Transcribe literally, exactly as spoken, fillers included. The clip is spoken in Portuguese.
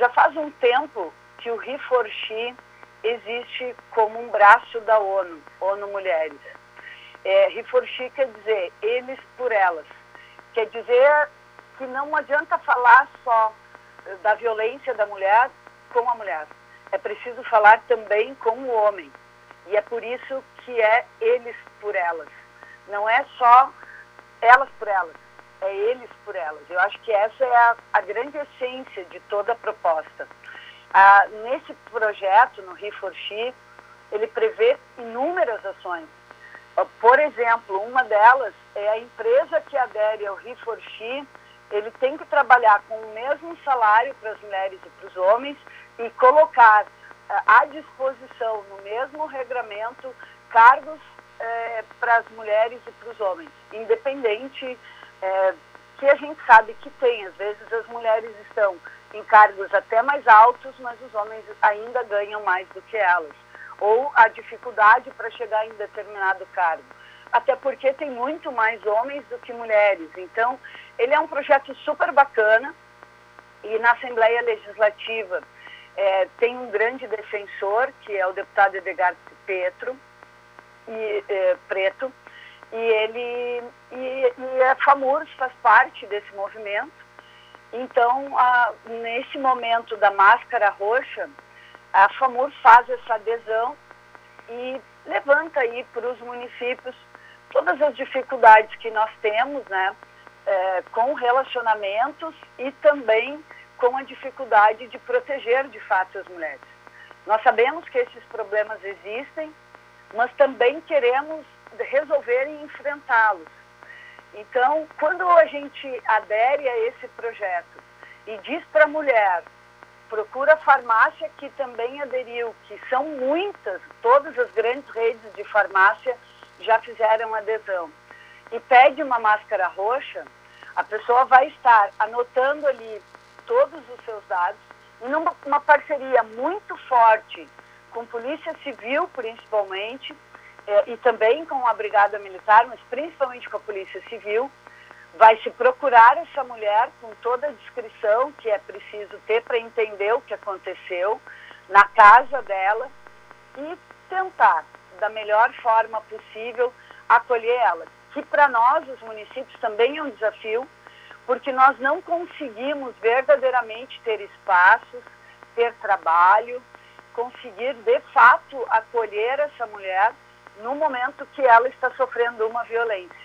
Já faz um tempo que o He for She existe como um braço da ONU, ONU Mulheres. É, He for She quer dizer eles por elas. Quer dizer que não adianta falar só da violência da mulher com a mulher. É preciso falar também com o homem. E é por isso que é eles por elas. Não é só elas por elas, é eles por elas. Eu acho que essa é a, a grande essência de toda a proposta. Ah, nesse projeto, no He for She, ele prevê inúmeras ações. Por exemplo, uma delas é a empresa que adere ao He for She, ele tem que trabalhar com o mesmo salário para as mulheres e para os homens e colocar à disposição, no mesmo regramento, cargos é, para as mulheres e para os homens, independente é, que a gente sabe que tem. Às vezes as mulheres estão em cargos até mais altos, mas os homens ainda ganham mais do que elas. Ou a dificuldade para chegar em determinado cargo. Até porque tem muito mais homens do que mulheres. Então, ele é um projeto super bacana e na Assembleia Legislativa é, tem um grande defensor, que é o deputado Edgar Petro, e, é, Preto, e ele e, e a FAMURS faz parte desse movimento. Então, a, nesse momento da máscara roxa, a FAMURS faz essa adesão e levanta aí para os municípios todas as dificuldades que nós temos, né, é, com relacionamentos e também com a dificuldade de proteger de fato as mulheres. Nós sabemos que esses problemas existem, mas também queremos resolver e enfrentá-los. Então, quando a gente adere a esse projeto e diz para a mulher, procura a farmácia que também aderiu, que são muitas, todas as grandes redes de farmácia já fizeram adesão, e pede uma máscara roxa, a pessoa vai estar anotando ali todos os seus dados, e numa uma parceria muito forte com Polícia Civil, principalmente, eh, e também com a Brigada Militar, mas principalmente com a Polícia Civil, vai se procurar essa mulher com toda a descrição que é preciso ter para entender o que aconteceu na casa dela e tentar, da melhor forma possível, acolher ela. Que para nós, os municípios, também é um desafio, porque nós não conseguimos verdadeiramente ter espaços, ter trabalho, conseguir, de fato, acolher essa mulher no momento que ela está sofrendo uma violência.